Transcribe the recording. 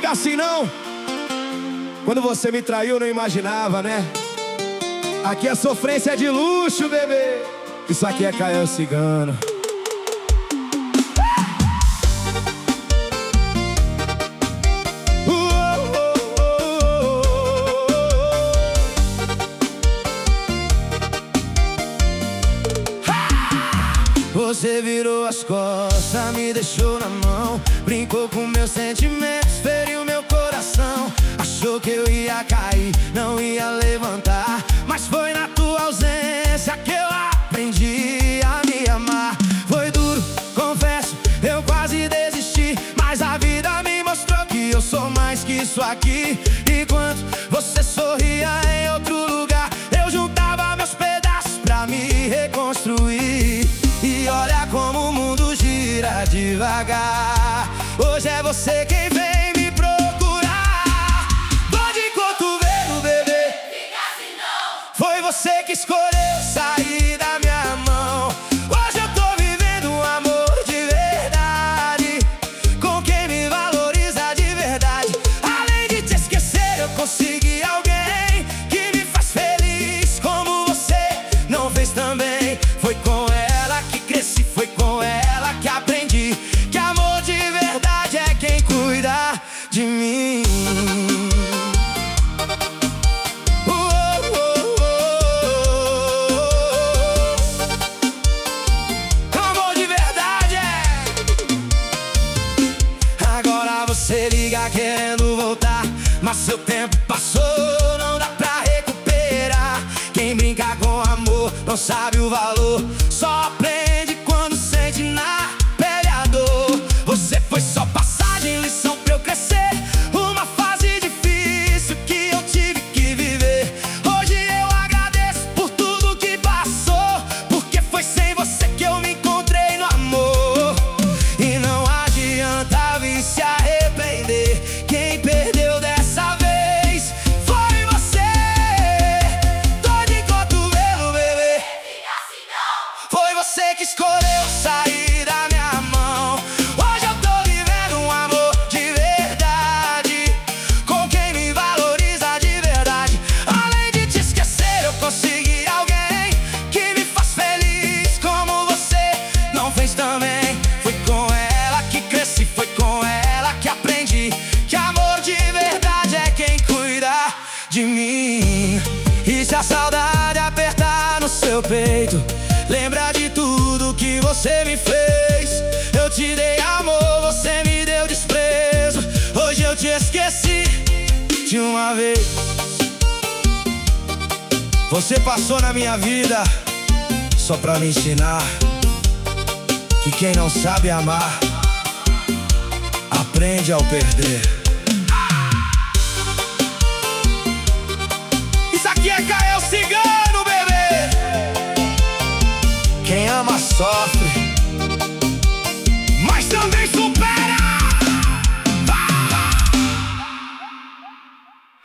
Fica assim não. Quando você me traiu eu não imaginava, né? Aqui a sofrência é de luxo, bebê. Isso aqui é Kael Cigano. Você virou as costas, me deixou na mão, brincou com meus sentimentos, feriu meu coração. Achou que eu ia cair, não ia levantar, mas foi na tua ausência que eu aprendi a me amar. Foi duro, confesso, eu quase desisti, mas a vida me mostrou que eu sou mais que isso aqui. Enquanto você sorria em outro lugar, eu juntava meus pedaços pra me reconstruir. E olha como o mundo gira devagar. Hoje é você quem vem me procurar. Dor de cotovelo, bebê. Fica assim não. Foi você que escolheu sair da minha mão. Hoje eu tô vivendo um amor de verdade, com quem me valoriza de verdade. Além de te esquecer, eu consegui alguém que me faz feliz como você não fez também. Foi com ela que cresci, foi com ela que aprendi que amor de verdade é quem cuida de mim. Amor de verdade é. Agora você liga querendo voltar, mas seu tempo passou, não dá pra recuperar. Quem brinca com amor não sabe o valor, só aprende quando sente na pele a dor. Você foi só passagem, lição pra eu crescer, uma fase difícil que eu tive que viver. Hoje eu agradeço por tudo que passou, porque foi sem você que eu me encontrei no amor. E não adianta vir se arrepender, quem perdeu dessa vez foi você. Dor de cotovelo, bebê. Fica assim não. Foi você que escolheu sair da minha mão. Hoje eu tô vivendo um amor de verdade, com quem me valoriza de verdade. Além de te esquecer, eu consegui alguém que me faz feliz como você não fez também. Foi com ela que cresci, foi com ela que aprendi que amor de verdade é quem cuida de mim. E se a saudade apertar no seu peito, lembra de tudo que você me fez. Eu te dei amor, você me deu desprezo. Hoje eu te esqueci de uma vez. Você passou na minha vida só pra me ensinar que quem não sabe amar aprende ao perder. Isso aqui é Kael Cigano, bebê. Quem ama sofre, mas também sofre.